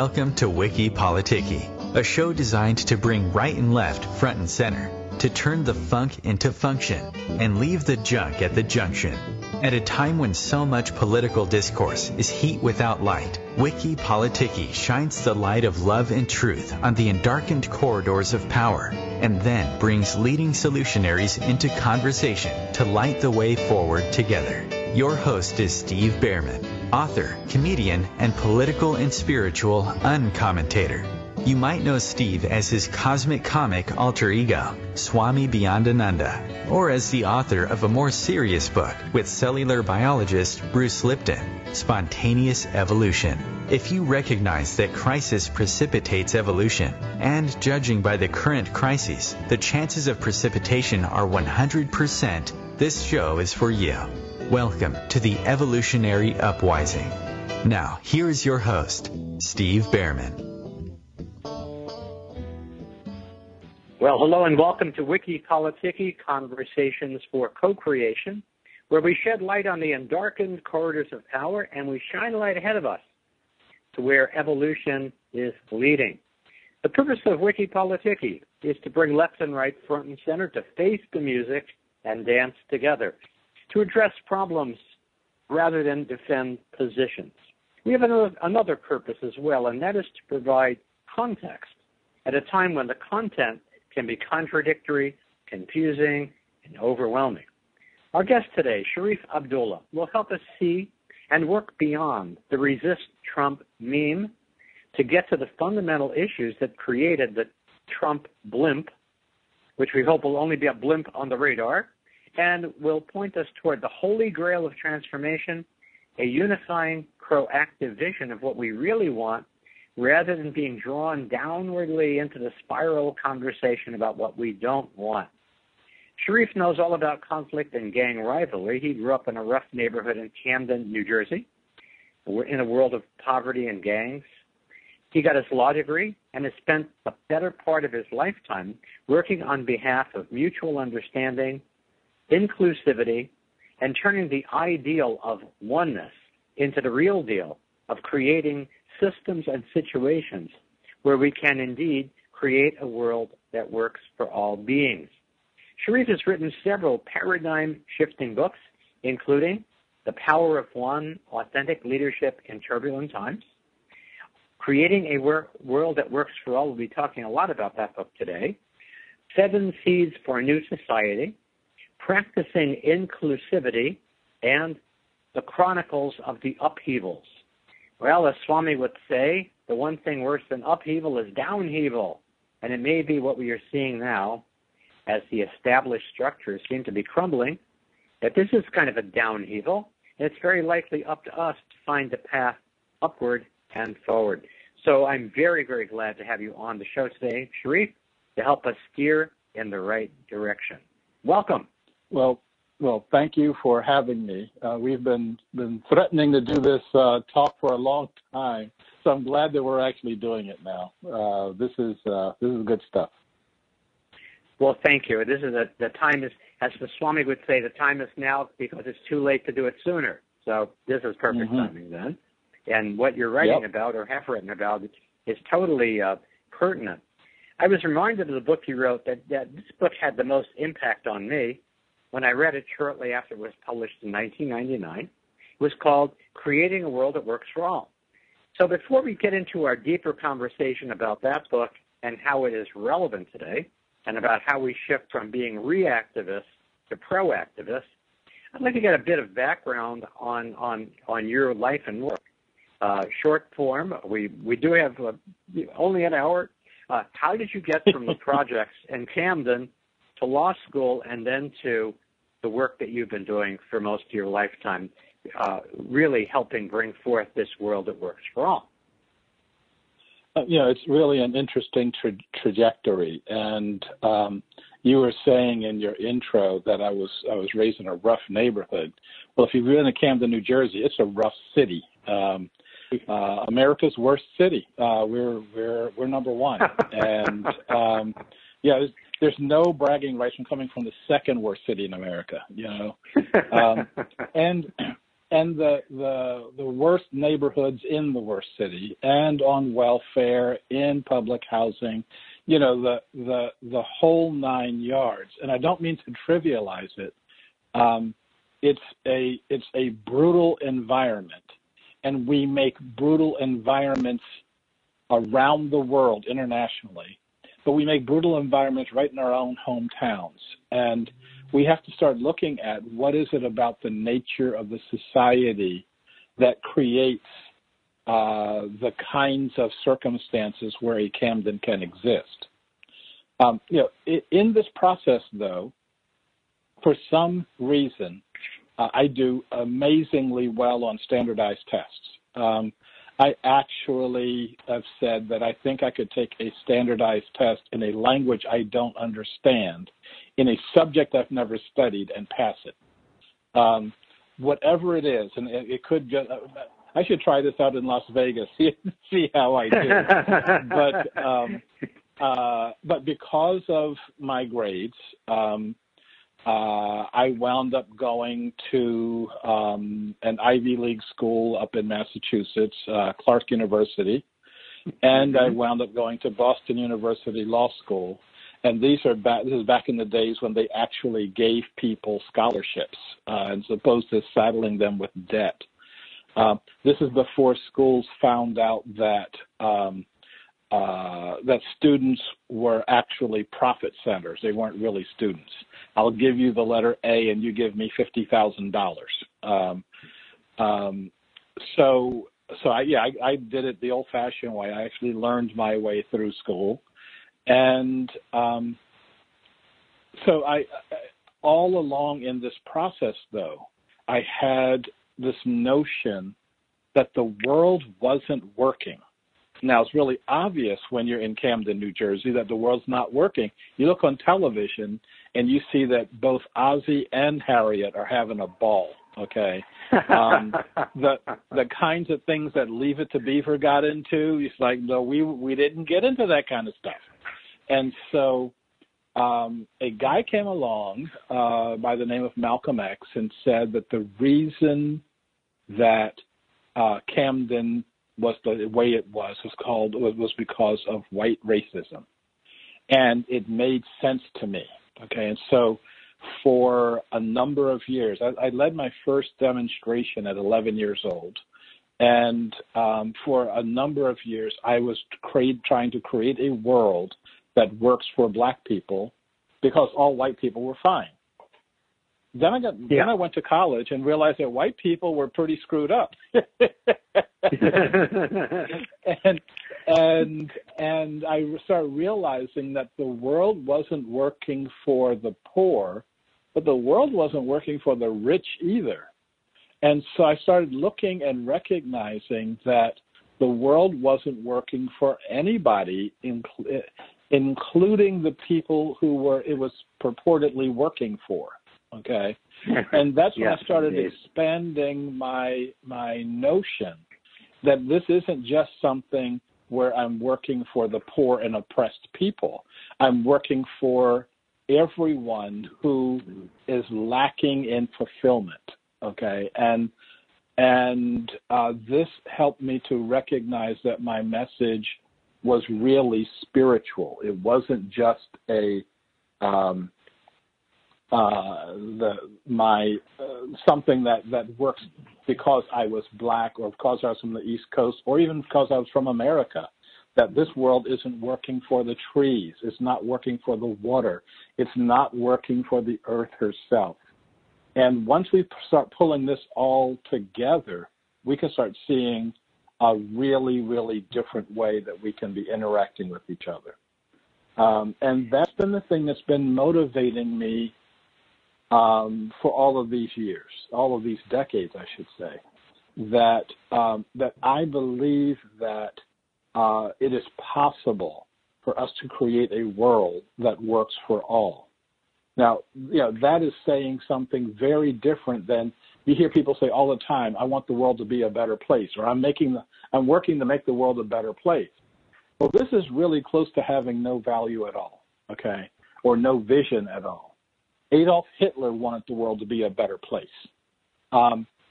Welcome to Wiki Politiki, a show designed to bring right and left front and center, to turn the funk into function, and leave the junk at the junction. At a time when so much political discourse is heat without light, Wiki Politiki shines the light of love and truth on the endarkened corridors of power, and then brings leading solutionaries into conversation to light the way forward together. Your host is Steve Behrman, author, comedian, and political and spiritual uncommentator. You might know Steve as his cosmic comic alter ego, Swami Beyondananda, or as the author of a more serious book with cellular biologist Bruce Lipton, Spontaneous Evolution. If you recognize that crisis precipitates evolution, and judging by the current crises, the chances of precipitation are 100%, this show is for you. Welcome to the Evolutionary Upwising. Now, here is your host, Steve Behrman. Well, hello and welcome to Wiki Politiki, Conversations for Co-Creation, where we shed light on the endarkened corridors of power and we shine a light ahead of us to where evolution is leading. The purpose of Wiki Politiki is to bring left and right, front and center, to face the music and dance together, to address problems rather than defend positions. We have another purpose as well, and that is to provide context at a time when the content can be contradictory, confusing, and overwhelming. Our guest today, Sharif Abdullah, will help us see and work beyond the resist Trump meme to get to the fundamental issues that created the Trump blimp, which we hope will only be a blimp on the radar, and will point us toward the holy grail of transformation, a unifying, proactive vision of what we really want, rather than being drawn downwardly into the spiral conversation about what we don't want. Sharif knows all about conflict and gang rivalry. He grew up in a rough neighborhood in Camden, New Jersey, in a world of poverty and gangs. He got his law degree and has spent the better part of his lifetime working on behalf of mutual understanding, inclusivity, and turning the ideal of oneness into the real deal of creating systems and situations where we can indeed create a world that works for all beings. Sharif has written several paradigm-shifting books, including The Power of One, Authentic Leadership in Turbulent Times, Creating a World That Works for All. We'll be talking a lot about that book today. 7 Seeds for a New Society, Practicing Inclusivity, and The Chronicles of the Upheavals. Well, as Swami would say, the one thing worse than upheaval is downheaval, and it may be what we are seeing now as the established structures seem to be crumbling, that this is kind of a downheaval, and it's very likely up to us to find the path upward and forward. So I'm very, very glad to have you on the show today, Sharif, to help us steer in the right direction. Welcome. Well, thank you for having me. We've been threatening to do this talk for a long time, so I'm glad that we're actually doing it now. This is good stuff. Well, thank you. This is the time is, as the Swami would say, the time is now because it's too late to do it sooner. So this is perfect timing then. And what you're writing about or have written about is totally pertinent. I was reminded of the book you wrote that this book had the most impact on me when I read it shortly after it was published in 1999. It was called Creating a World That Works for All. So before we get into our deeper conversation about that book and how it is relevant today, and about how we shift from being reactivists to proactivists, I'd like to get a bit of background on your life and work. Short form, we do have only an hour. How did you get from the projects in Camden to law school and then to the work that you've been doing for most of your lifetime, really helping bring forth this world that works for all? It's really an interesting trajectory. And you were saying in your intro that I was raised in a rough neighborhood. Well, if you've been in Camden, New Jersey, it's a rough city. America's worst city. We're number one. And there's no bragging rights from coming from the second worst city in America, And the worst neighborhoods in the worst city, and on welfare, in public housing, the whole 9 yards. And I don't mean to trivialize it. It's a brutal environment, and we make brutal environments around the world internationally, but we make brutal environments right in our own hometowns. And we have to start looking at what is it about the nature of the society that creates the kinds of circumstances where a Camden can exist. In this process, though, for some reason, I do amazingly well on standardized tests. I actually have said that I think I could take a standardized test in a language I don't understand, in a subject I've never studied, and pass it. Whatever it is, and it could just, I should try this out in Las Vegas, see how I do. But because of my grades, I wound up going to an Ivy League school up in Massachusetts, Clark University, and I wound up going to Boston University Law School. And this is back in the days when they actually gave people scholarships as opposed to saddling them with debt. This is before schools found out that that students were actually profit centers. They weren't really students. I'll give you the letter A and you give me $50,000. So I did it the old-fashioned way. I actually learned my way through school. And so I all along in this process, though, I had this notion that the world wasn't working. Now, it's really obvious when you're in Camden, New Jersey, that the world's not working. You look on television and you see that both Ozzie and Harriet are having a ball, okay? The kinds of things that Leave It to Beaver got into, it's like, no, we didn't get into that kind of stuff. And so a guy came along by the name of Malcolm X and said that the reason that Camden was the way it was because of white racism. And it made sense to me, okay? And so for a number of years, I led my first demonstration at 11 years old. And for a number of years, I was trying to create a world that works for black people because all white people were fine. Then I went to college and realized that white people were pretty screwed up. and I started realizing that the world wasn't working for the poor, but the world wasn't working for the rich either. And so I started looking and recognizing that the world wasn't working for anybody, including the people who it was purportedly working for. Okay, and that's when I started expanding my notion that this isn't just something where I'm working for the poor and oppressed people. I'm working for everyone who is lacking in fulfillment. Okay, and this helped me to recognize that my message was really spiritual. It wasn't just something that works because I was black or because I was from the East Coast or even because I was from America, that this world isn't working for the trees, it's not working for the water, it's not working for the earth herself. And once we start pulling this all together, we can start seeing a really, really different way that we can be interacting with each other. And that's been the thing that's been motivating me for all of these years, all of these decades, I should say, that I believe that it is possible for us to create a world that works for all. Now, that is saying something very different than you hear people say all the time, I want the world to be a better place, or I'm working to make the world a better place. Well, this is really close to having no value at all, okay, or no vision at all. Adolf Hitler wanted the world to be a better place.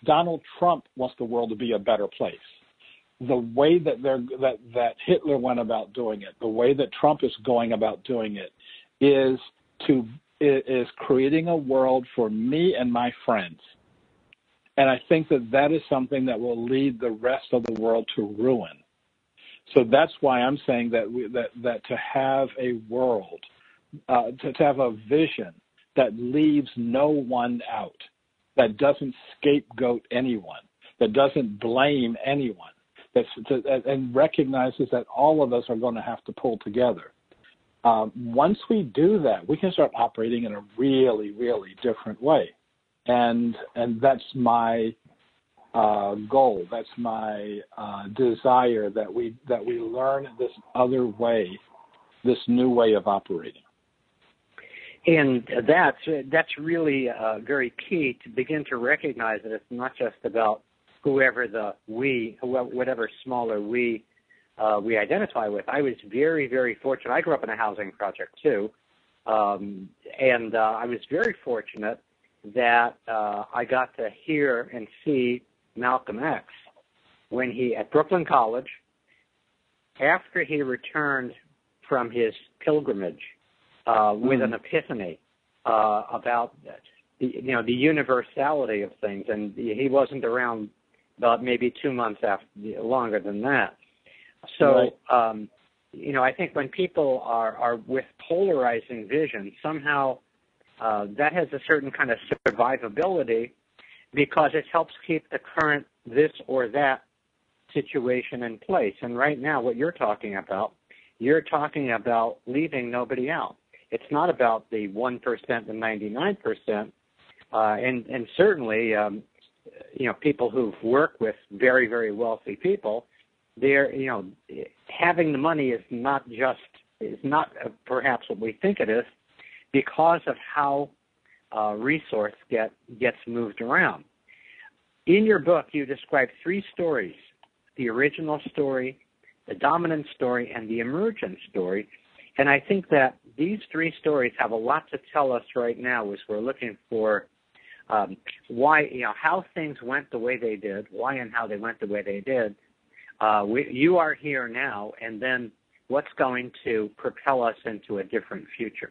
Donald Trump wants the world to be a better place. The way that Hitler went about doing it, the way that Trump is going about doing it, is creating a world for me and my friends. And I think that is something that will lead the rest of the world to ruin. So that's why I'm saying that to have a world, to have a vision that leaves no one out, that doesn't scapegoat anyone, that doesn't blame anyone, and recognizes that all of us are going to have to pull together. Once we do that, we can start operating in a really, really different way. And that's my goal. That's my desire, that we learn this other way, this new way of operating. And that's really very key, to begin to recognize that it's not just about whatever smaller we identify with. I was very, very fortunate. I grew up in a housing project too, and I was very fortunate that I got to hear and see Malcolm X when at Brooklyn College, after he returned from his pilgrimage with an epiphany about the universality of things, and he wasn't around about maybe 2 months longer than that. So, right. I think when people are with polarizing vision, somehow that has a certain kind of survivability, because it helps keep the current this or that situation in place. And right now, what you're talking about leaving nobody out. It's not about the 1% and 99%, and certainly, people who've worked with very, very wealthy people, they're, having the money is not perhaps what we think it is, because of how resource gets moved around. In your book, you describe 3 stories: the original story, the dominant story, and the emergent story. And I think that these 3 stories have a lot to tell us right now as we're looking for why, how things went the way they did, why and how they went the way they did. You are here now, and then what's going to propel us into a different future?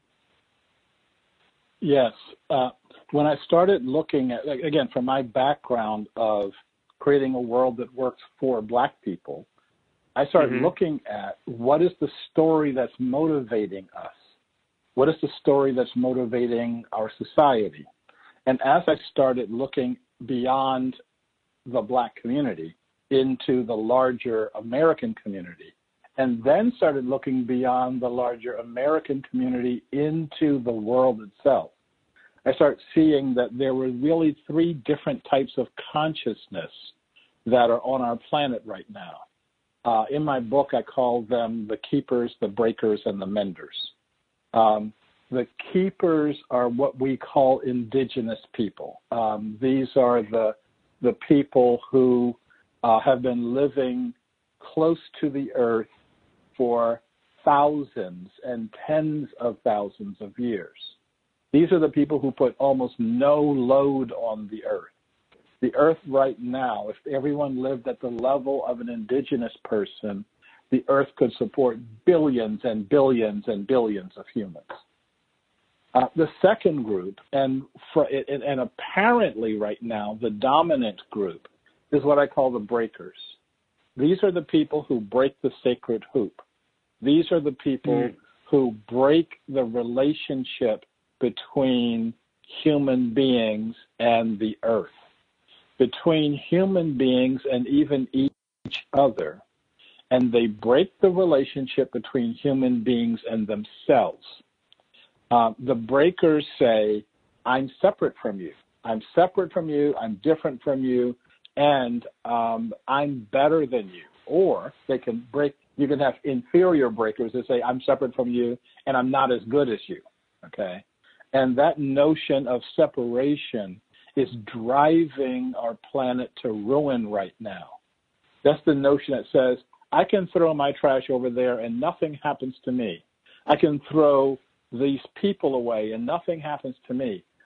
Yes. When I started looking at, again, from my background of creating a world that works for Black people, I started looking at what is the story that's motivating us? What is the story that's motivating our society? And as I started looking beyond the Black community into the larger American community, and then started looking beyond the larger American community into the world itself, I started seeing that there were really 3 different types of consciousness that are on our planet right now. In my book, I call them the keepers, the breakers, and the menders. The keepers are what we call indigenous people. These are the people who have been living close to the earth for thousands and tens of thousands of years. These are the people who put almost no load on the earth. The earth right now, if everyone lived at the level of an indigenous person, the earth could support billions and billions and billions of humans. The second group, and apparently right now the dominant group, is what I call the breakers. These are the people who break the sacred hoop. These are the people who break the relationship between human beings and the earth, between human beings and even each other. And they break the relationship between human beings and themselves. The breakers say, I'm separate from you. I'm separate from you. I'm different from you. And I'm better than you. Or they can you can have inferior breakers that say, I'm separate from you and I'm not as good as you. Okay? And that notion of separation is driving our planet to ruin right now. That's the notion that says, I can throw my trash over there and nothing happens to me. I can throw these people away and nothing happens to me.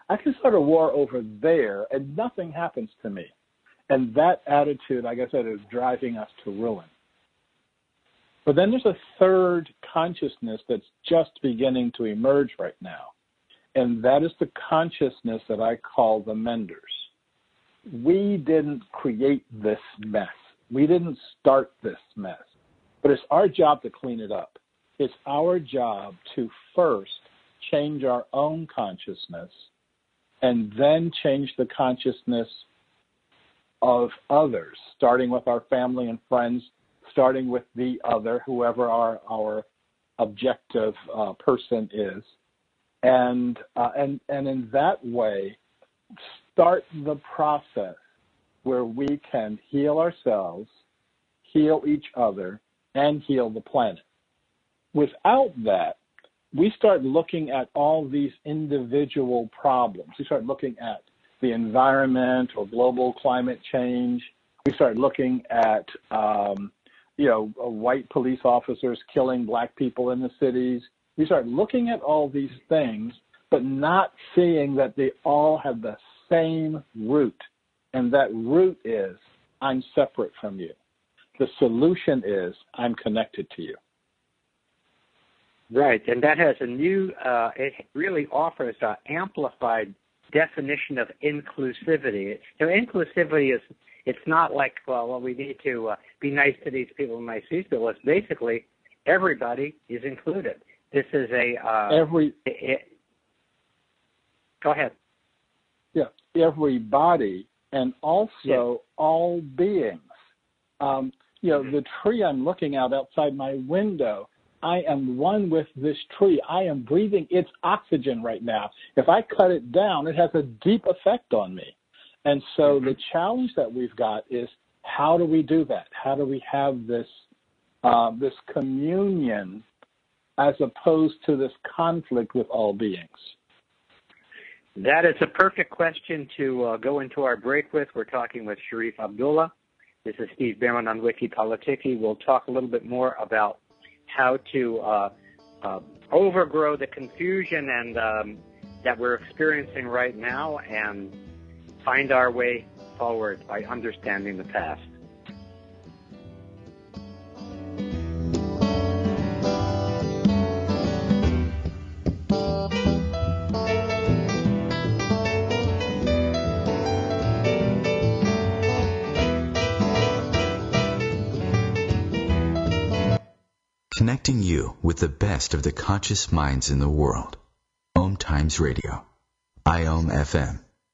I can start a war over there and nothing happens to me. And that attitude, like I said, is driving us to ruin. But then there's a third consciousness that's just beginning to emerge right now. And that is the consciousness that I call the menders. We didn't create this mess. We didn't start this mess. But it's our job to clean it up. It's our job to first change our own consciousness and then change the consciousness of others, starting with our family and friends, starting with the other, whoever our objective person is. And in that way, start the process where we can heal ourselves, heal each other, and heal the planet. Without that, we start looking at all these individual problems. We start looking at the environment or global climate change. We start looking at, white police officers killing black people in the cities. We start looking at all these things, but not seeing that they all have the same root. And that root is, I'm separate from you. The solution is, I'm connected to you. Right, and that has a new, it really offers an amplified definition of inclusivity. Inclusivity is, it's not like, well, we need to be nice to these people, nice to these people. It's basically everybody is included. This is go ahead. Yeah, everybody, and also all beings. The tree I'm looking out outside my window, I am one with this tree. I am breathing its oxygen right now. If I cut it down, it has a deep effect on me. And so the challenge that we've got is, how do we do that? How do we have this this communion as opposed to this conflict with all beings? That is a perfect question to go into our break with. We're talking with Sharif Abdullah. This is Steve Bharon on Wiki Politiki. We'll talk a little bit more about how to overgrow the confusion and that we're experiencing right now and find our way forward by understanding the past. Connecting you with the best of the conscious minds in the world. Om Times Radio. IOM FM.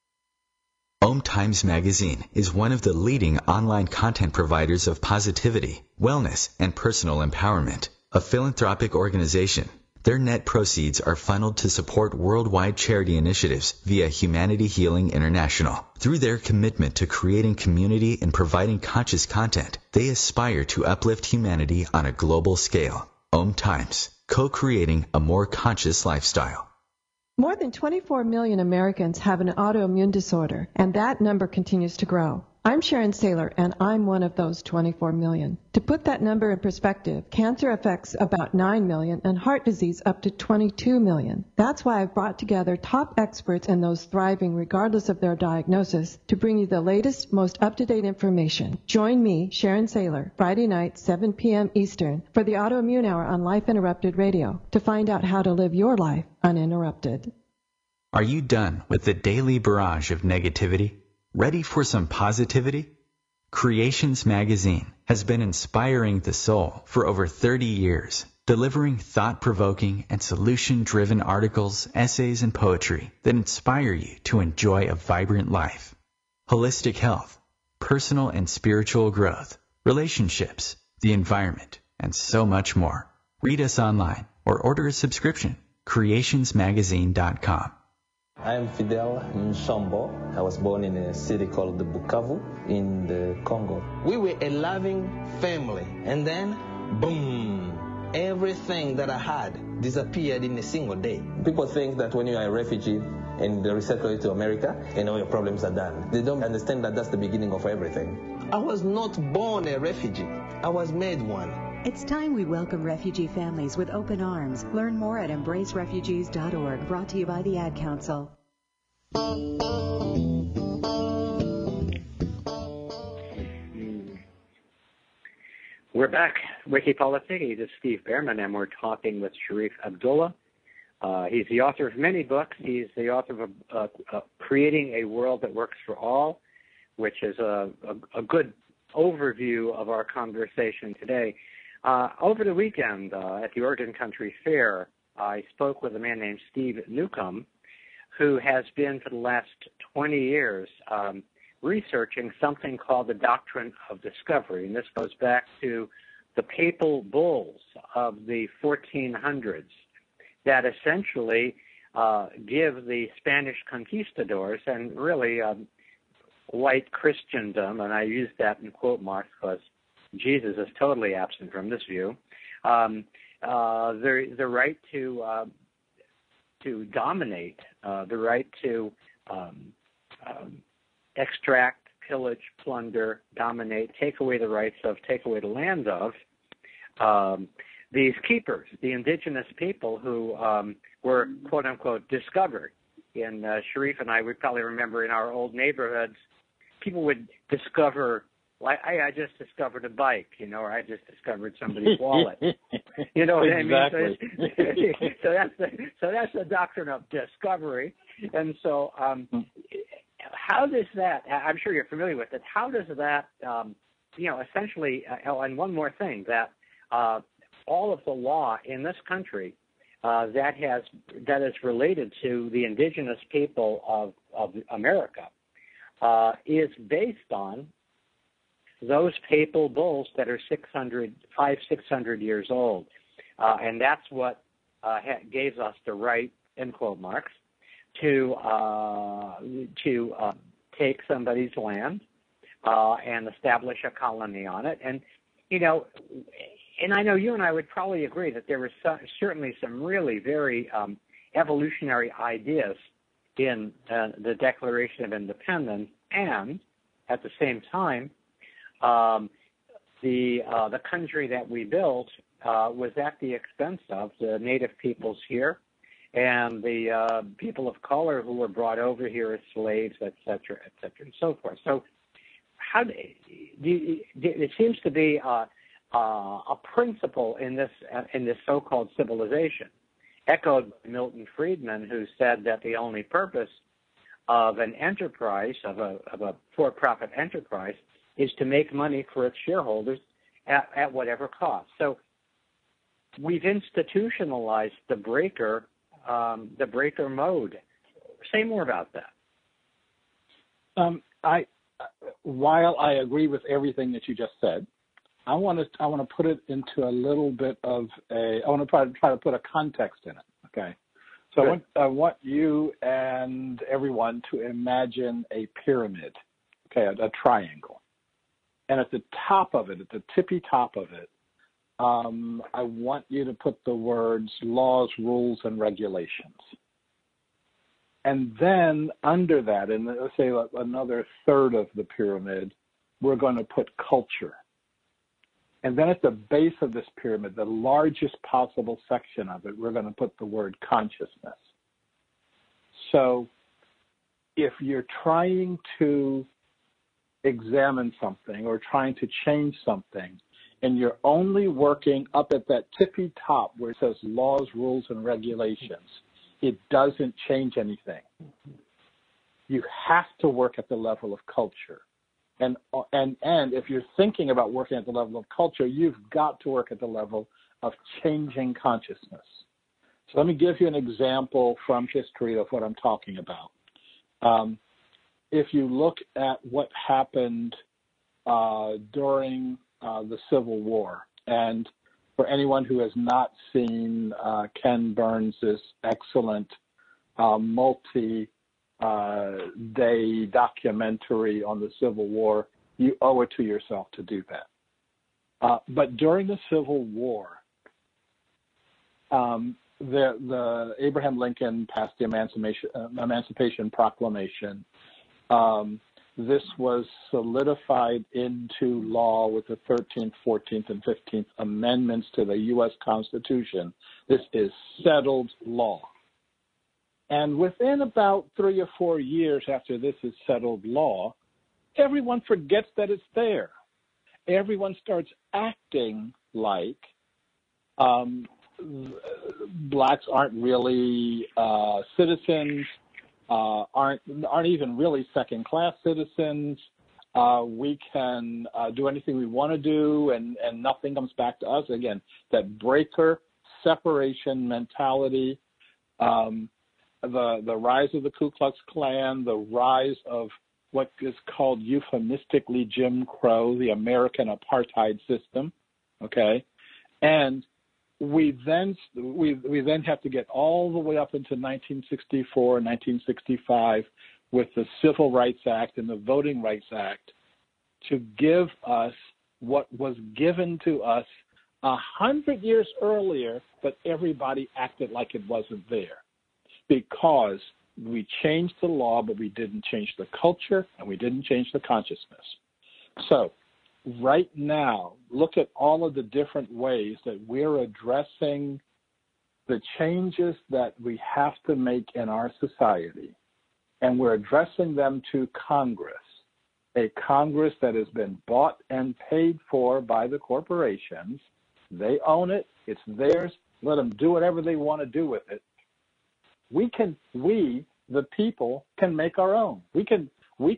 Om Times Magazine is one of the leading online content providers of positivity, wellness, and personal empowerment. A philanthropic organization, their net proceeds are funneled to support worldwide charity initiatives via Humanity Healing International. Through their commitment to creating community and providing conscious content, they aspire to uplift humanity on a global scale. Om Times, co-creating a more conscious lifestyle. More than 24 million Americans have an autoimmune disorder, and that number continues to grow. I'm Sharon Saylor, and I'm one of those 24 million. To put that number in perspective, cancer affects about 9 million and heart disease up to 22 million. That's why I've brought together top experts and those thriving regardless of their diagnosis to bring you the latest, most up-to-date information. Join me, Sharon Saylor, Friday night, 7 p.m. Eastern, for the Autoimmune Hour on Life Interrupted Radio to find out how to live your life uninterrupted. Are you done with the daily barrage of negativity? Ready for some positivity? Creations Magazine has been inspiring the soul for over 30 years, delivering thought-provoking and solution-driven articles, essays, and poetry that inspire you to enjoy a vibrant life. Holistic health, personal and spiritual growth, relationships, the environment, and so much more. Read us online or order a subscription. creationsmagazine.com. I am Fidel Nsombo. I was born in a city called Bukavu in the Congo. We were a loving family, and then, boom, everything that I had disappeared in a single day. People think that when you are a refugee and they resettle you to America, and all your problems are done. They don't understand that that's the beginning of everything. I was not born a refugee. I was made one. It's time we welcome refugee families with open arms. Learn more at embracerefugees.org, brought to you by the Ad Council. We're back. Wiki Politics. This is Steve Behrman, and we're talking with Sharif Abdullah. He's the author of many books. He's the author of Creating a World That Works for All, which is a good overview of our conversation today. Over the weekend at the Oregon Country Fair, I spoke with a man named Steve Newcomb, who has been for the last 20 years researching something called the doctrine of discovery. And this goes back to the papal bulls of the 1400s that essentially give the Spanish conquistadors and really white Christendom, and I use that in quote marks because Jesus is totally absent from this view, the right to dominate, the right to extract, pillage, plunder, dominate, take away the rights of, take away the land of these keepers, the indigenous people who were, quote unquote, discovered. And Sharif and I would probably remember in our old neighborhoods, people would discover, like, I just discovered a bike, or I just discovered somebody's wallet. You know what exactly. I mean? So that's the doctrine of discovery. And so how does that, I'm sure you're familiar with it, how does that, essentially, and one more thing, that all of the law in this country that is related to the indigenous people of America is based on those papal bulls that are 600 years old. And that's what gave us the right, in quote marks, to take somebody's land and establish a colony on it. And, and I know you and I would probably agree that there were certainly some really very evolutionary ideas in the Declaration of Independence, and at the same time, the country that we built was at the expense of the native peoples here and the people of color who were brought over here as slaves, et cetera, and so forth. So, it seems to be a principle in this so-called civilization, echoed by Milton Friedman, who said that the only purpose of an enterprise, of a for-profit enterprise, is to make money for its shareholders at whatever cost. So we've institutionalized the breaker mode. Say more about that. While I agree with everything that you just said, I want to put it into a little bit of I want to try to put a context in it. Okay, so I want you and everyone to imagine a pyramid, okay, a triangle, and at the top of it, at the tippy top of it, I want you to put the words laws, rules, and regulations. And then under that, in let's say another third of the pyramid, we're going to put culture. And then at the base of this pyramid, the largest possible section of it, we're going to put the word consciousness. So if you're trying to examine something or trying to change something, and you're only working up at that tippy top where it says laws, rules, and regulations, it doesn't change anything. You have to work at the level of culture. And if you're thinking about working at the level of culture, you've got to work at the level of changing consciousness. So let me give you an example from history of what I'm talking about. If you look at what happened during the Civil War, and for anyone who has not seen Ken Burns' excellent multi-day documentary on the Civil War, you owe it to yourself to do that. But during the Civil War, the Abraham Lincoln passed the Emancipation Proclamation. This was solidified into law with the 13th, 14th, and 15th Amendments to the U.S. Constitution. This is settled law. And within about 3 or 4 years after this is settled law, everyone forgets that it's there. Everyone starts acting like blacks aren't really citizens, aren't even really second-class citizens. We can do anything we want to do, and nothing comes back to us. Again, that breaker separation mentality, the rise of the Ku Klux Klan, the rise of what is called euphemistically Jim Crow, the American apartheid system, okay? And we then have to get all the way up into 1964, 1965 with the Civil Rights Act and the Voting Rights Act to give us what was given to us 100 years earlier, but everybody acted like it wasn't there because we changed the law, but we didn't change the culture and we didn't change the consciousness. So right now, look at all of the different ways that we're addressing the changes that we have to make in our society, and we're addressing them to Congress, a Congress that has been bought and paid for by the corporations. They own it. It's theirs. Let them do whatever they want to do with it. We, the people, can make our own. We can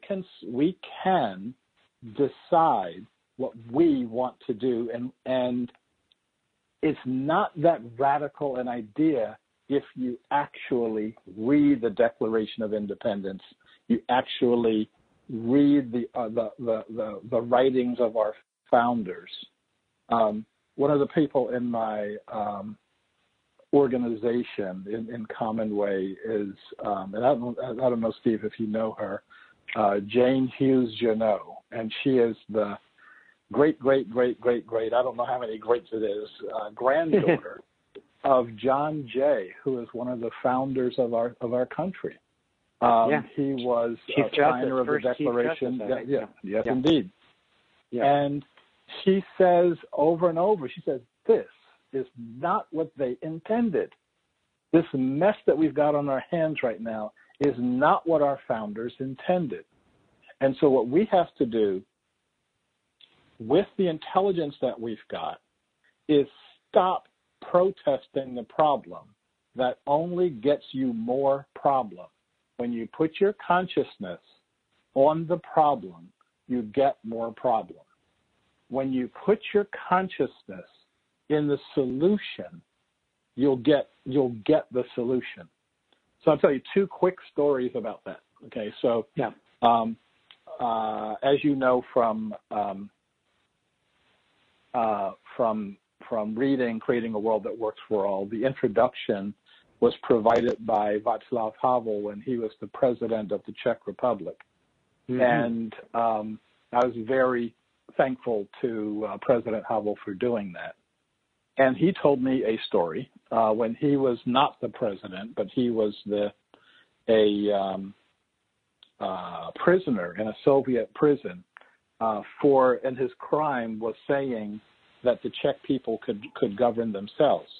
decide what we want to do, and it's not that radical an idea if you actually read the Declaration of Independence. You actually read the writings of our founders. One of the people in my organization in Commonwealth is, and I don't know, Steve, if you know her, Jane Hughes Janot, and she is the great, I don't know how many greats it is, granddaughter of John Jay, who is one of the founders of our country. He was a signer of the Declaration. Yes, indeed. Yeah. And she says over and over, she says, this is not what they intended. This mess that we've got on our hands right now is not what our founders intended. And so what we have to do with the intelligence that we've got is stop protesting the problem. That only gets you more problem. When you put your consciousness on the problem, you get more problem. When you put your consciousness in the solution, you'll get the solution. So I'll tell you 2 quick stories about that. Okay, so as you know from reading Creating a World That Works for All, the introduction was provided by Václav Havel when he was the president of the Czech Republic. Mm-hmm. And I was very thankful to President Havel for doing that. And he told me a story when he was not the president, but he was a prisoner in a Soviet prison and his crime was saying that the Czech people could govern themselves.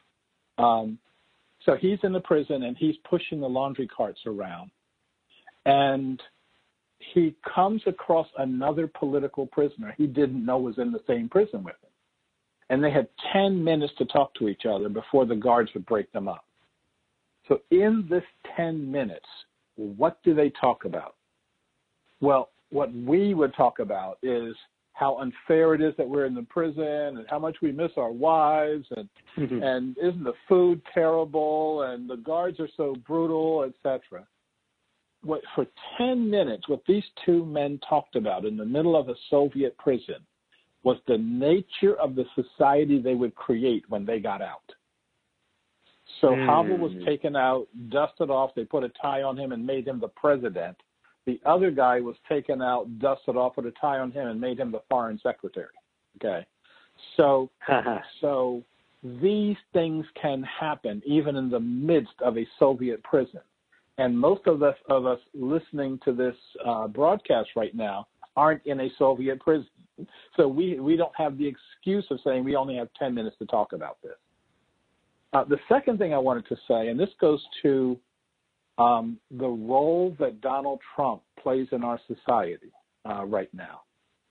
So he's in the prison and he's pushing the laundry carts around. And he comes across another political prisoner he didn't know was in the same prison with him. And they had 10 minutes to talk to each other before the guards would break them up. So in this 10 minutes, what do they talk about? Well, what we would talk about is how unfair it is that we're in the prison and how much we miss our wives and and isn't the food terrible and the guards are so brutal, etc. For 10 minutes, what these 2 men talked about in the middle of a Soviet prison was the nature of the society they would create when they got out. So Havel was taken out, dusted off, they put a tie on him and made him the president. The other guy was taken out, dusted off, put a tie on him and made him the foreign secretary. Okay. So these things can happen even in the midst of a Soviet prison. And most of us listening to this broadcast right now aren't in a Soviet prison. So we don't have the excuse of saying we only have 10 minutes to talk about this. The second thing I wanted to say, and this goes to the role that Donald Trump plays in our society right now.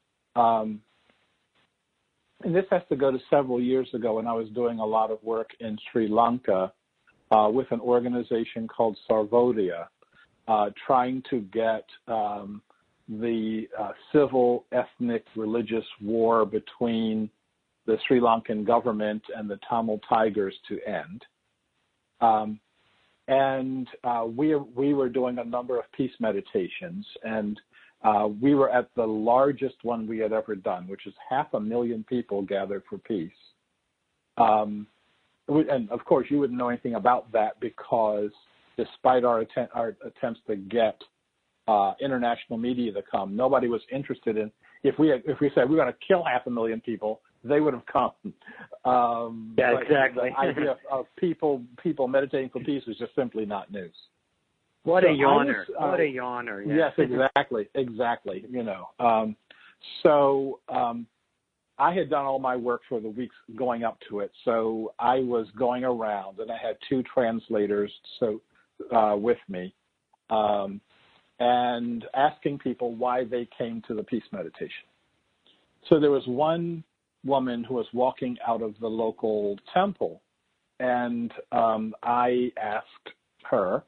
And this has to go to several years ago when I was doing a lot of work in Sri Lanka with an organization called Sarvodaya, trying to get the civil, ethnic, religious war between the Sri Lankan government and the Tamil Tigers to end. We were doing a number of peace meditations, and we were at the largest one we had ever done, which is 500,000 people gathered for peace. And of course, you wouldn't know anything about that because despite our attempts to get international media to come, nobody was interested in. If we said we're going to kill 500,000 people, they would have come. Yeah, exactly. The idea of people meditating for peace is just simply not news. What a yawner! What a yawner! Yeah. Yes, exactly. You know, I had done all my work for the weeks going up to it, so I was going around, and I had 2 translators with me, and asking people why they came to the peace meditation. So there was one woman who was walking out of the local temple, and I asked her,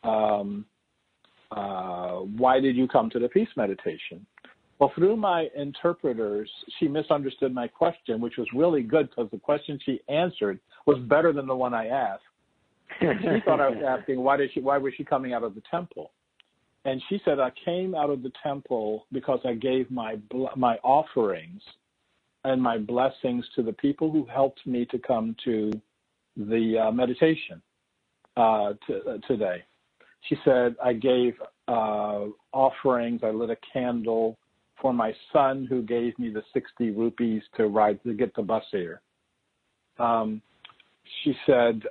why did you come to the peace meditation? Well, through my interpreters, she misunderstood my question, which was really good because the question she answered was better than the one I asked. She thought I was asking why was she coming out of the temple? And she said, I came out of the temple because I gave my offerings and my blessings to the people who helped me to come to the meditation today. She said, I gave offerings, I lit a candle for my son who gave me the 60 rupees to get the bus here. She said,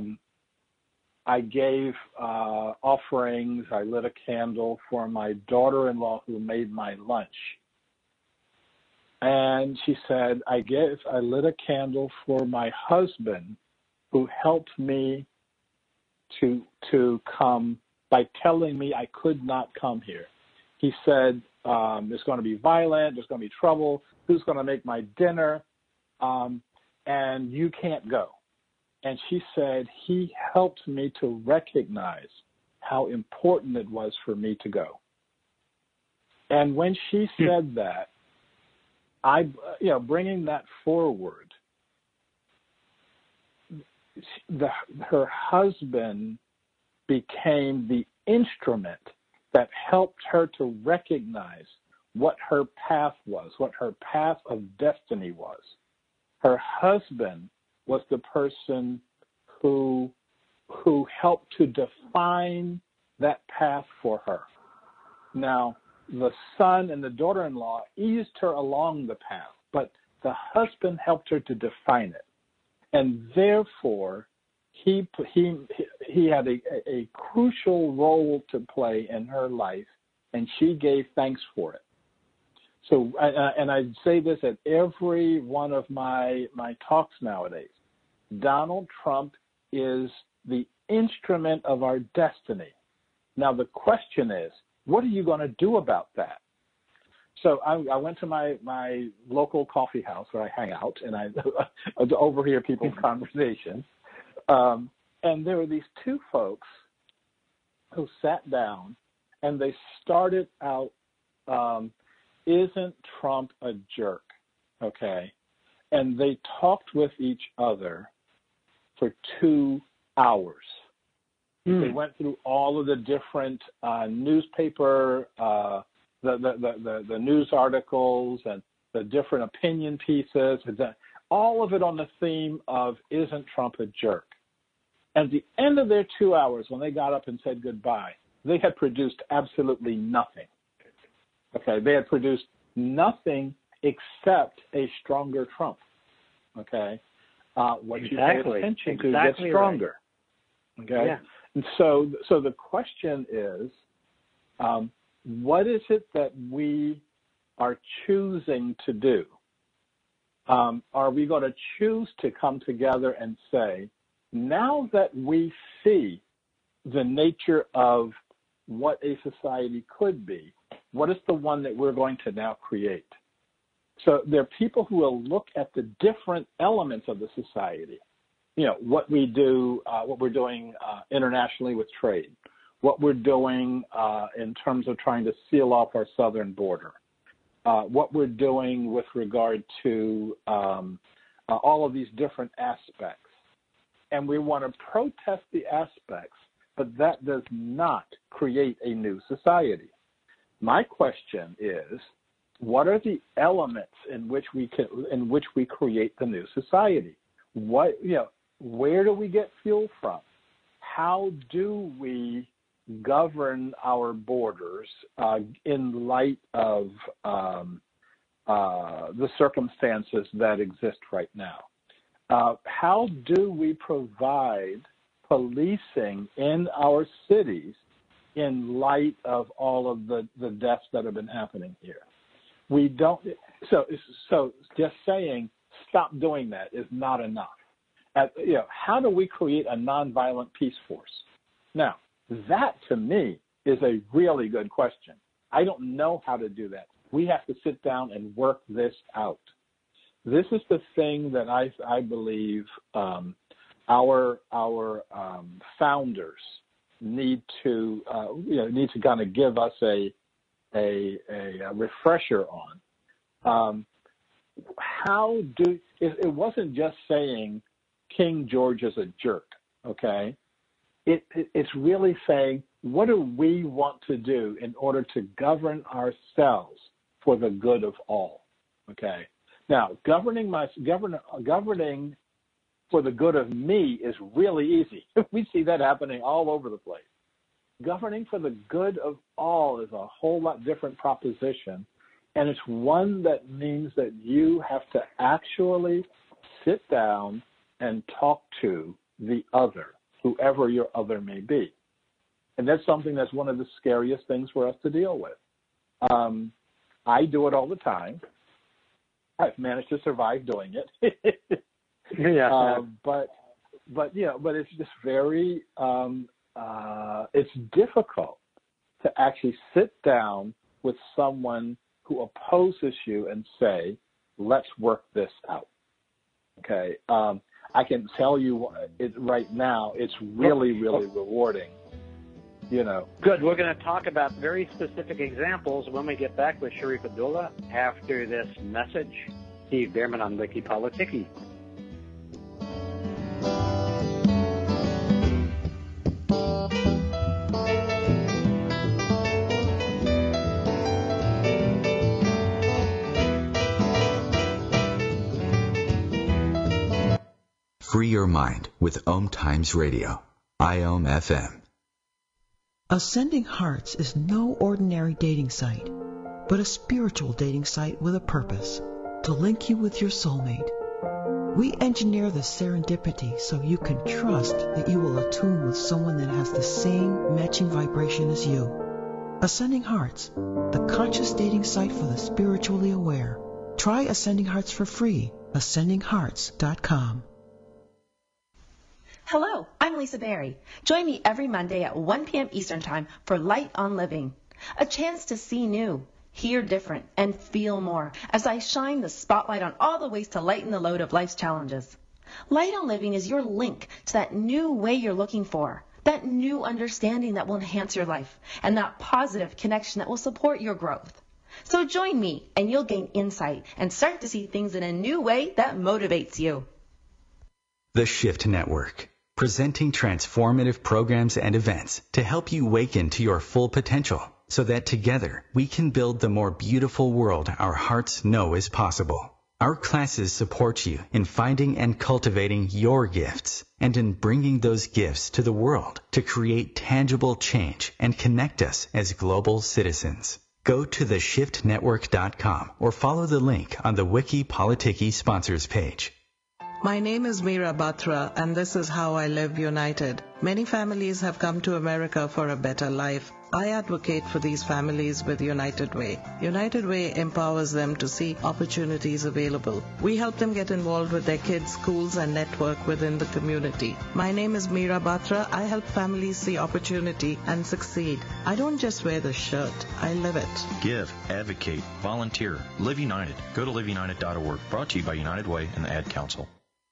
I gave offerings, I lit a candle for my daughter-in-law who made my lunch. And she said, I lit a candle for my husband who helped me to come by telling me I could not come here. He said, there's going to be violence, there's going to be trouble, who's going to make my dinner, and you can't go. And she said, he helped me to recognize how important it was for me to go. And when she said that, bringing that forward, her husband became the instrument that helped her to recognize what her path was, what her path of destiny was. Her husband was the person who helped to define that path for her. Now, the son and the daughter-in-law eased her along the path, but the husband helped her to define it. And therefore, he had a crucial role to play in her life, and she gave thanks for it. So, and I say this at every one of my talks nowadays, Donald Trump is the instrument of our destiny. Now, the question is, what are you going to do about that? So I went to my local coffee house where I hang out, and I overhear people's conversations. And there were these 2 folks who sat down, and they started out, isn't Trump a jerk? Okay. And they talked with each other for 2 hours. They went through all of the different newspaper, the news articles and the different opinion pieces, all of it on the theme of isn't Trump a jerk? At the end of their 2 hours, when they got up and said goodbye, they had produced absolutely nothing. Okay, they had produced nothing except a stronger Trump. Okay, what you pay attention to gets stronger. Right. Okay, and so the question is, what is it that we are choosing to do? Are we going to choose to come together and say, now that we see the nature of what a society could be. What is the one that we're going to now create? So there are people who will look at the different elements of the society. You know, what we do, what we're doing internationally with trade, what we're doing in terms of trying to seal off our southern border, what we're doing with regard to all of these different aspects. And we want to protest the aspects, but that does not create a new society. My question is, what are the elements in which we create the new society? Where do we get fuel from? How do we govern our borders in light of the circumstances that exist right now? How do we provide policing in our cities in light of all of the deaths that have been happening here? We don't. So just saying stop doing that is not enough. How do we create a nonviolent peace force? Now, that to me is a really good question. I don't know how to do that. We have to sit down and work this out. This is the thing that I believe our founders need to kind of give us a refresher on. It wasn't just saying King George is a jerk, okay? It's really saying, what do we want to do in order to govern ourselves for the good of all, okay? Now, governing for the good of me is really easy. We see that happening all over the place. Governing for the good of all is a whole lot different proposition, and it's one that means that you have to actually sit down and talk to the other, whoever your other may be. And that's something that's one of the scariest things for us to deal with. I do it all the time. I've managed to survive doing it. But it's just very, it's difficult to actually sit down with someone who opposes you and say, let's work this out. Okay. I can tell you right now, it's really, really rewarding. Good. We're going to talk about very specific examples when we get back with Sharif Abdullah after this message. Steve Bhaerman on Wiki Politiki. Free your mind with Om Times Radio, IOM FM. Ascending Hearts is no ordinary dating site, but a spiritual dating site with a purpose, to link you with your soulmate. We engineer the serendipity so you can trust that you will attune with someone that has the same matching vibration as you. Ascending Hearts, the conscious dating site for the spiritually aware. Try Ascending Hearts for free, ascendinghearts.com. Hello, I'm Lisa Berry. Join me every Monday at 1 p.m. Eastern Time for Light on Living, a chance to see new, hear different, and feel more as I shine the spotlight on all the ways to lighten the load of life's challenges. Light on Living is your link to that new way you're looking for, that new understanding that will enhance your life, and that positive connection that will support your growth. So join me and you'll gain insight and start to see things in a new way that motivates you. The Shift Network, presenting transformative programs and events to help you waken to your full potential so that together we can build the more beautiful world our hearts know is possible. Our classes support you in finding and cultivating your gifts and in bringing those gifts to the world to create tangible change and connect us as global citizens. Go to theshiftnetwork.com or follow the link on the Wiki Politiki sponsors page. My name is Meera Batra, and this is How I Live United. Many families have come to America for a better life. I advocate for these families with United Way. United Way empowers them to see opportunities available. We help them get involved with their kids' schools and network within the community. My name is Meera Batra. I help families see opportunity and succeed. I don't just wear the shirt, I live it. Give, advocate, volunteer. Live United. Go to liveunited.org. Brought to you by United Way and the Ad Council.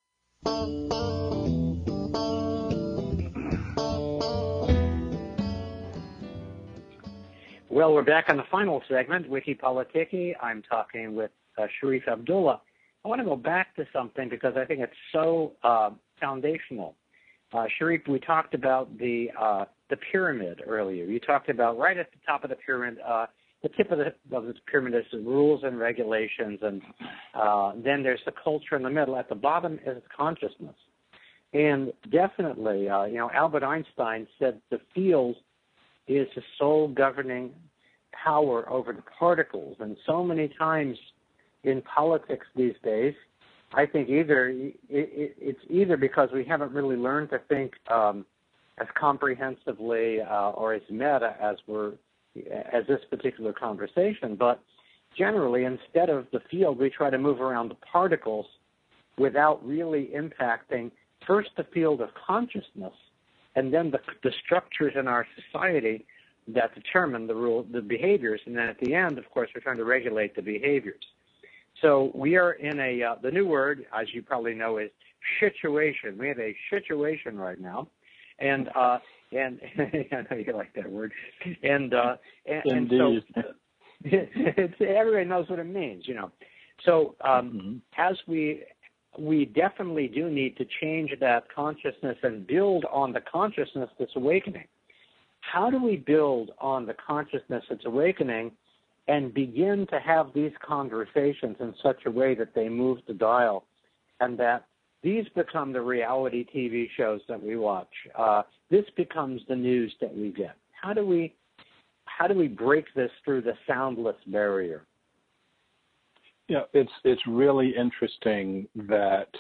Well, we're back on the final segment, Wiki Politiki. I'm talking with Sharif Abdullah. I want to go back to something because I think it's so foundational. Sharif, we talked about the pyramid earlier. You talked about right at the top of the pyramid, the tip of the pyramid is the rules and regulations, and then there's the culture in the middle. At the bottom is consciousness. And definitely, Albert Einstein said the field is the sole governing power over the particles. And so many times in politics these days, I think it's either because we haven't really learned to think as comprehensively or as meta as this particular conversation, but generally instead of the field, we try to move around the particles without really impacting first the field of consciousness and then the structures in our society that determine the behaviors. And then at the end, of course, we're trying to regulate the behaviors. So we are in the new word, as you probably know, is situation. We have a situation right now. And I know you like that word. And so everybody knows what it means, So as we definitely do need to change that consciousness and build on the consciousness that's awakening. How do we build on the consciousness that's awakening and begin to have these conversations in such a way that they move the dial and that these become the reality TV shows that we watch? This becomes the news that we get. How do we break this through the soundless barrier? Yeah, it's really interesting that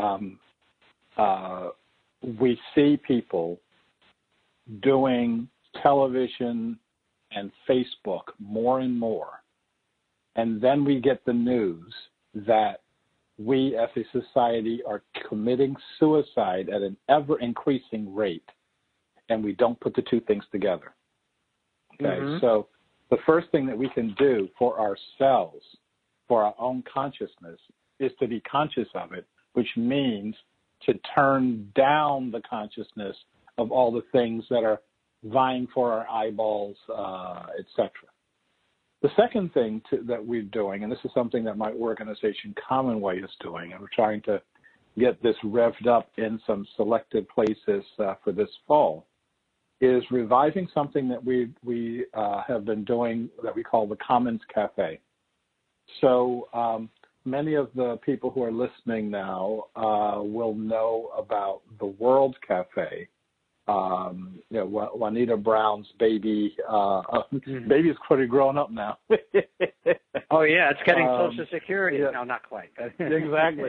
we see people doing television and Facebook more and more, and then we get the news that we as a society are committing suicide at an ever-increasing rate, and we don't put the two things together. Okay, So the first thing that we can do for ourselves, for our own consciousness, is to be conscious of it, which means to turn down the consciousness of all the things that are vying for our eyeballs, etc. The second thing that we're doing, and this is something that my organization Commonway is doing, and we're trying to get this revved up in some selected places for this fall, is reviving something that we have been doing that we call the Commons Cafe. So many of the people who are listening now will know about the World Cafe. Juanita Brown's baby. Baby's pretty grown up now. Oh yeah, it's getting Social Security. Yeah. No, not quite. Exactly.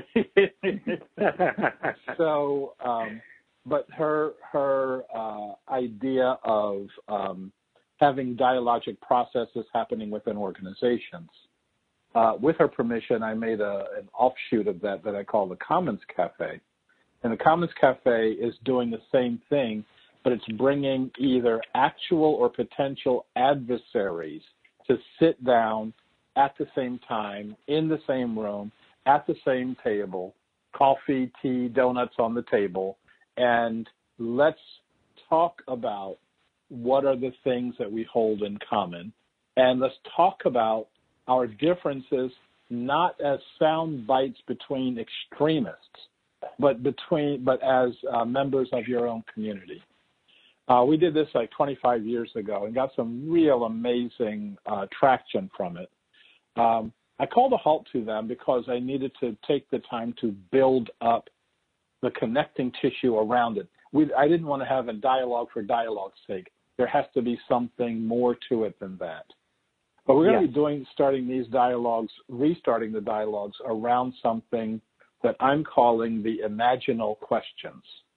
So, but her idea of having dialogic processes happening within organizations. With her permission, I made an offshoot of that I call the Commons Cafe. And the Commons Cafe is doing the same thing, but it's bringing either actual or potential adversaries to sit down at the same time, in the same room, at the same table, coffee, tea, donuts on the table, and let's talk about what are the things that we hold in common, and let's talk about our differences not as sound bites between extremists, but as members of your own community. We did this like 25 years ago and got some real amazing traction from it. I called a halt to them because I needed to take the time to build up the connecting tissue around it. I didn't want to have a dialogue for dialogue's sake. There has to be something more to it than that. But we're going to be restarting the dialogues around something that I'm calling the imaginal questions.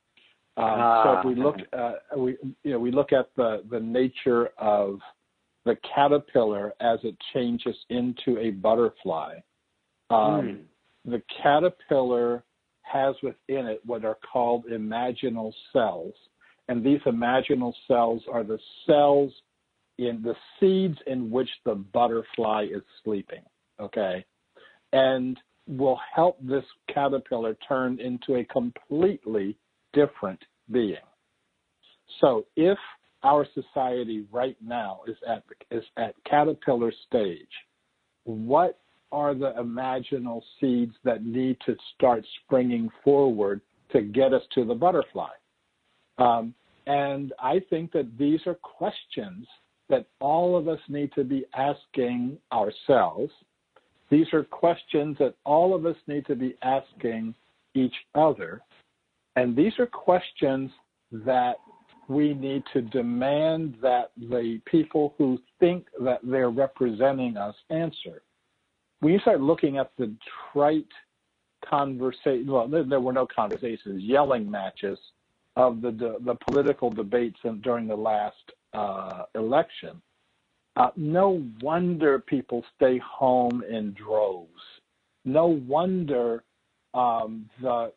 So if we look, we look at the nature of the caterpillar as it changes into a butterfly. The caterpillar has within it what are called imaginal cells, and these imaginal cells are the cells in the seeds in which the butterfly is sleeping. Okay, and will help this caterpillar turn into a completely different being. So if our society right now is at caterpillar stage, what are the imaginal seeds that need to start springing forward to get us to the butterfly? And I think that these are questions that all of us need to be asking ourselves. These are questions that all of us need to be asking each other. And these are questions that we need to demand that the people who think that they're representing us answer. When you start looking at the trite conversation, well, there were no conversations, yelling matches of the political debates during the last election, no wonder people stay home in droves. No wonder the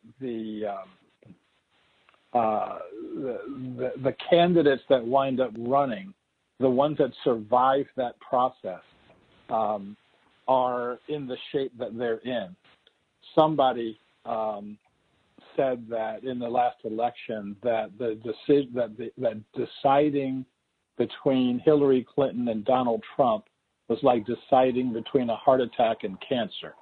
candidates that wind up running, the ones that survive that process, are in the shape that they're in. Somebody said that in the last election that that deciding between Hillary Clinton and Donald Trump was like deciding between a heart attack and cancer.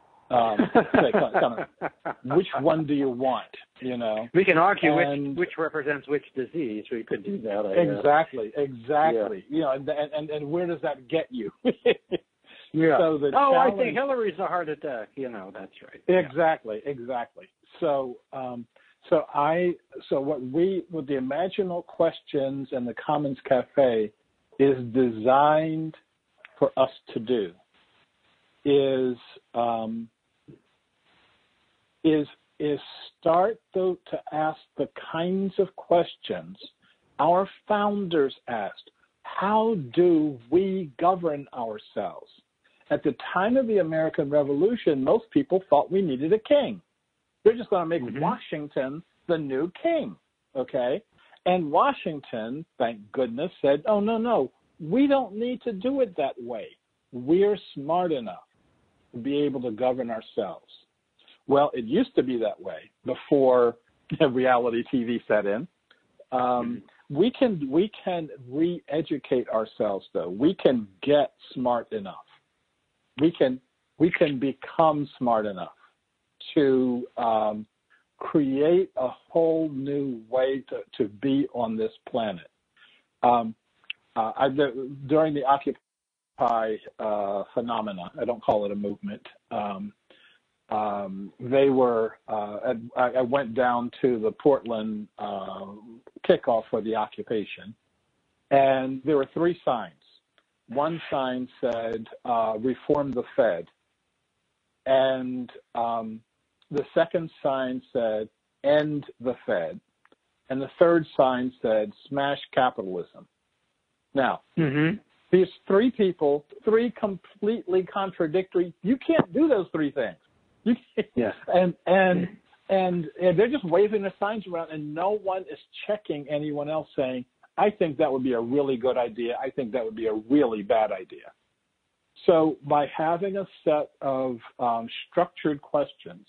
Which one do you want? You know, we can argue which represents which disease. We could do that. Exactly. Yeah. You know, and where does that get you? Yeah. So I think Hillary's a heart attack. You know, that's right. Exactly. So what the Imaginal Questions and the Commons Cafe is designed for us to do is start to ask the kinds of questions our founders asked. How do we govern ourselves? At the time of the American Revolution, most people thought we needed a king. They're just going to make Washington the new king, okay? And Washington, thank goodness, said, oh, no, we don't need to do it that way. We're smart enough to be able to govern ourselves. Well, it used to be that way before reality TV set in. We can re-educate ourselves, though. We can get smart enough. We can become smart enough to create a whole new way to be on this planet. During the Occupy phenomena, I don't call it a movement, they were, I went down to the Portland kickoff for the occupation, and there were 3 signs. One sign said, reform the Fed. And the second sign said, end the Fed. And the third sign said, smash capitalism. Now, these 3 people, 3 completely contradictory, you can't do those 3 things. You can't, and they're just waving their signs around, and no one is checking anyone else saying, I think that would be a really good idea. I think that would be a really bad idea. So by having a set of structured questions,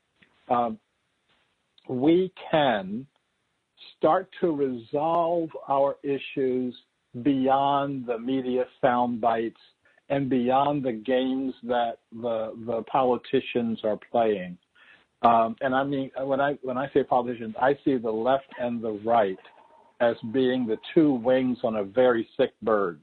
we can start to resolve our issues beyond the media sound bites and beyond the games that the politicians are playing. And I mean, when I say politicians, I see the left and the right as being the 2 wings on a very sick bird.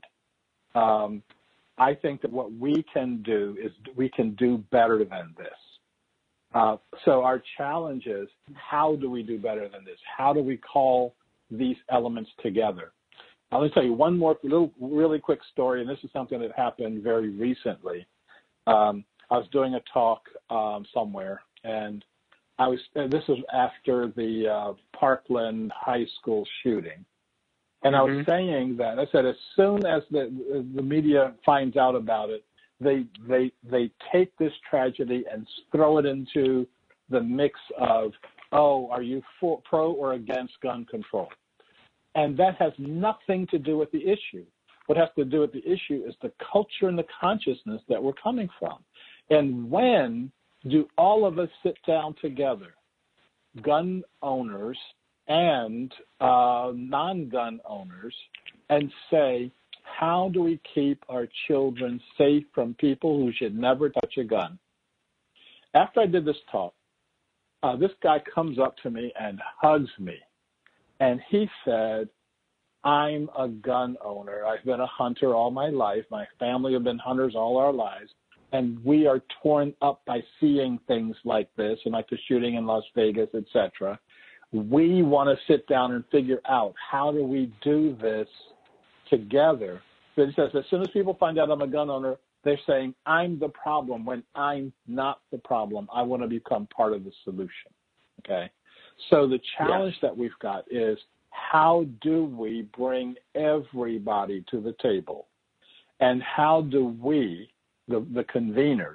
I think that what we can do is we can do better than this. So our challenge is, how do we do better than this? How do we call these elements together? Let me tell you one more really quick story, and this is something that happened very recently. I was doing a talk somewhere, and This was after the Parkland High School shooting. And I was saying that, I said, as soon as the media finds out about it, they take this tragedy and throw it into the mix of, oh, are you pro or against gun control? And that has nothing to do with the issue. What has to do with the issue is the culture and the consciousness that we're coming from. And when do all of us sit down together, gun owners and non-gun owners, and say, how do we keep our children safe from people who should never touch a gun? After I did this talk, this guy comes up to me and hugs me. And he said, I'm a gun owner. I've been a hunter all my life. My family have been hunters all our lives. And we are torn up by seeing things like this, and like the shooting in Las Vegas, etc. We want to sit down and figure out, how do we do this together? So he says, as soon as people find out I'm a gun owner, they're saying I'm the problem when I'm not the problem. I want to become part of the solution. Okay? So the challenge that we've got is, how do we bring everybody to the table? And how do we, the conveners,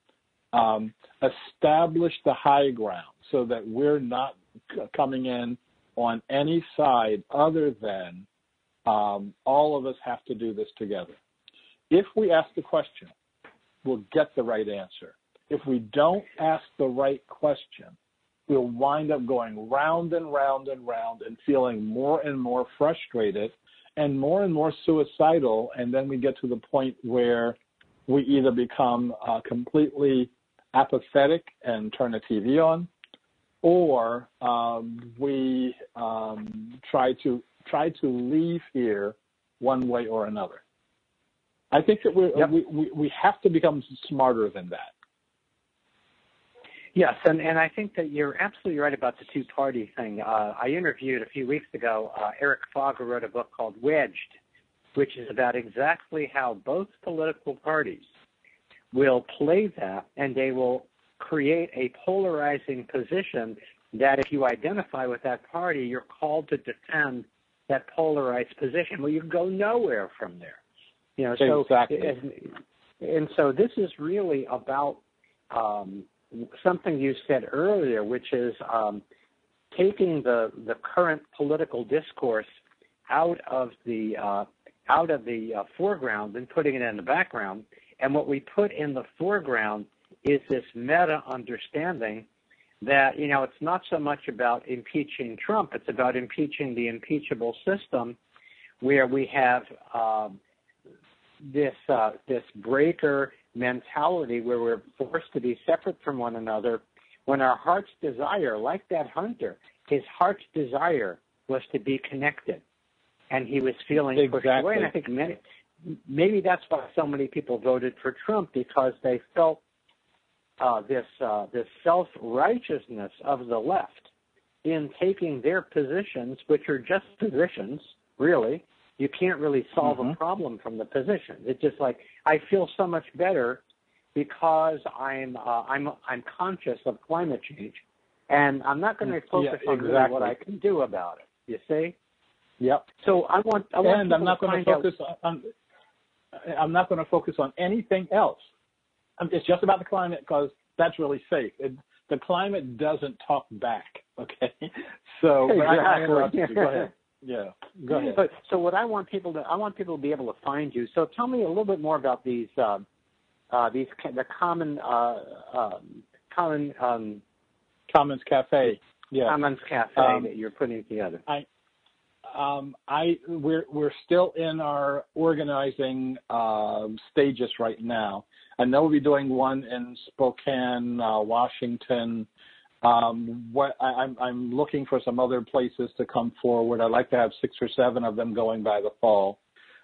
establish the high ground so that we're not coming in on any side other than all of us have to do this together? If we ask the question, we'll get the right answer. If we don't ask the right question, we'll wind up going round and round and round and feeling more and more frustrated and more suicidal, and then we get to the point where we either become completely apathetic and turn the TV on, or we try to leave here one way or another. I think that we have to become smarter than that. Yes, and I think that you're absolutely right about the two-party thing. I interviewed a few weeks ago Eric Fogger, wrote a book called Wedged, which is about exactly how both political parties will play that, and they will create a polarizing position that if you identify with that party, you're called to defend that polarized position. Well, you go nowhere from there. You know, so exactly. And so this is really about something you said earlier, which is taking the current political discourse out of the foreground and putting it in the background. And what we put in the foreground is this meta understanding that, you know, it's not so much about impeaching Trump, it's about impeaching the impeachable system, where we have this breaker mentality where we're forced to be separate from one another, when our heart's desire, like that hunter, his heart's desire was to be connected, and he was feeling pushed away. And I think maybe that's why so many people voted for Trump, because they felt this self-righteousness of the left in taking their positions, which are just positions, really. You can't really solve a problem from the position. It's just like, I feel so much better because I'm conscious of climate change, and I'm not going to focus on really what I can do about it. You see? Yep. So I'm not going to focus on anything else. It's just about the climate, because that's really safe. The climate doesn't talk back. Okay. So exactly. Go ahead. Yeah, go ahead. So what I want people to be able to find you. So tell me a little bit more about the Commons Cafe. Yeah. Commons Cafe that you're putting together. We're still in our organizing stages right now. I know we'll be doing one in Spokane, Washington. I'm looking for some other places to come forward. I'd like to have 6 or 7 of them going by the fall.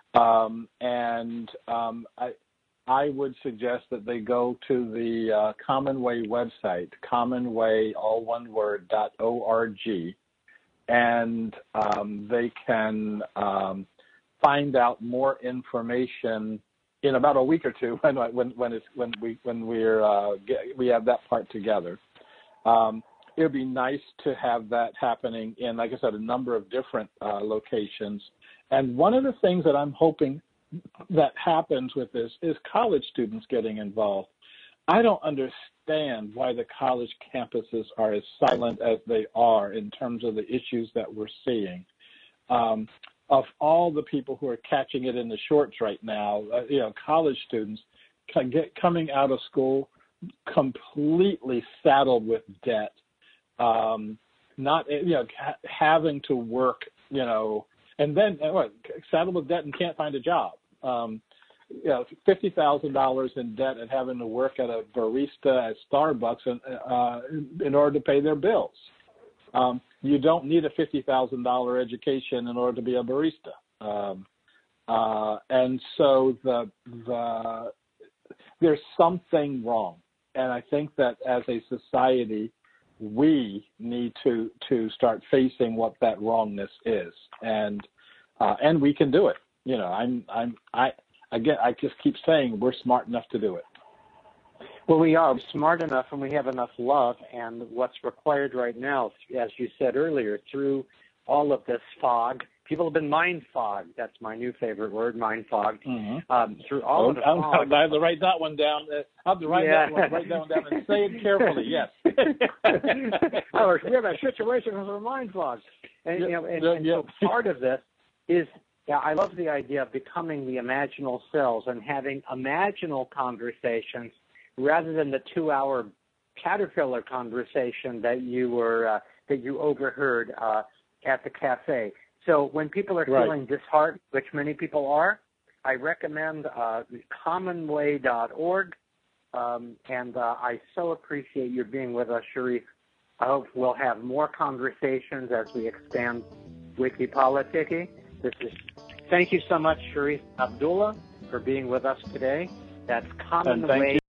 I would suggest that they go to the Commonweigh website, Commonweigh, all one word, .org, and they can find out more information in about a week or two when we have that part together. it would be nice to have that happening in, like I said, a number of different locations. And one of the things that I'm hoping that happens with this is college students getting involved. I don't understand why the college campuses are as silent as they are in terms of the issues that we're seeing. Of all the people who are catching it in the shorts right now, college students coming out of school completely saddled with debt, not having to work, and then saddled with debt and can't find a job. $50,000 in debt and having to work at a barista at Starbucks in order to pay their bills. You don't need a $50,000 education in order to be a barista. And so there's something wrong. And I think that as a society, we need to start facing what that wrongness is. And we can do it. I just keep saying we're smart enough to do it. Well, we are smart enough and we have enough love, and what's required right now, as you said earlier, through all of this fog, people have been mind fogged. That's my new favorite word, mind fogged. Mm-hmm. Through all of the fog. I have to write that one down. I have to write that one down and say it carefully, yes. We have a situation where we're mind fogged. And, so part of this is, I love the idea of becoming the imaginal selves and having imaginal conversations rather than the 2-hour caterpillar conversation that you overheard at the cafe. So when people are feeling disheartened, which many people are, I recommend commonway.org, and I so appreciate you being with us, Sharif. I hope we'll have more conversations as we expand Wikipolitiki. Thank you so much, Sharif Abdullah, for being with us today. That's Commonway.